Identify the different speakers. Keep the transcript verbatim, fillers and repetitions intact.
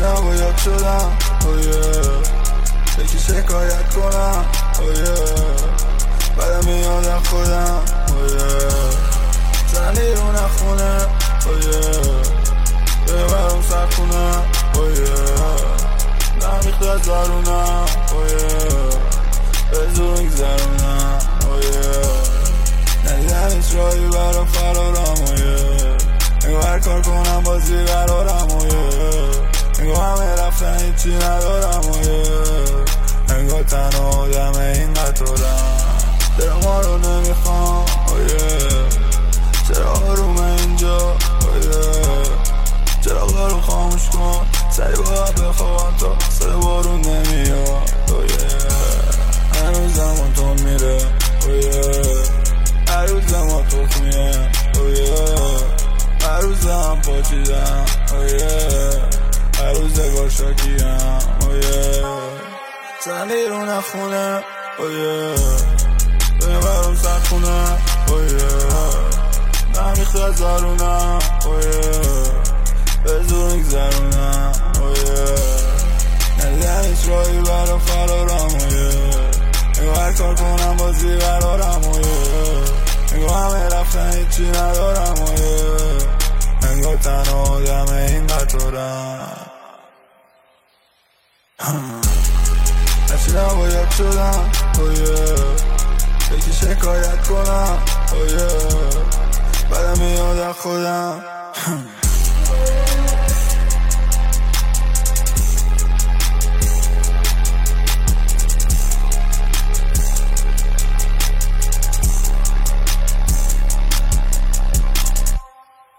Speaker 1: نباید شدم یکی شکایت کنم بعدم میاد از خودم زن رو نخونه ببرم سر کنم نمیخت از دارونم به زور میگذرونم ندیدم هیچ راهی برا فرارم نگو هر کار کنم بازی قرارم نگو همه رفتن هیچی ندارم نگو تنها آدم این قطارم چرا ما رو نمیخوام چرا آرومه اینجا چرا رو خاموش کن سری باید بخوام تا سر بارون نمیاد هنوز زمان تو میره هر روز زمان تو میه هر روز زمان پاچیدم هر روز دگار شاکیم زنی رو نخونه ببرم سر خونه نمیخت از دارونم به زور میگذرونم ندیدم هیچ راهی برا فرارم نگو هر کار کنم بازی قرارم نگو همه رفتن هیچی ندارم نگو تنها آدم این قطارم هرچی نباید شدم یکی شکایت کنم بعدم میاد از خودم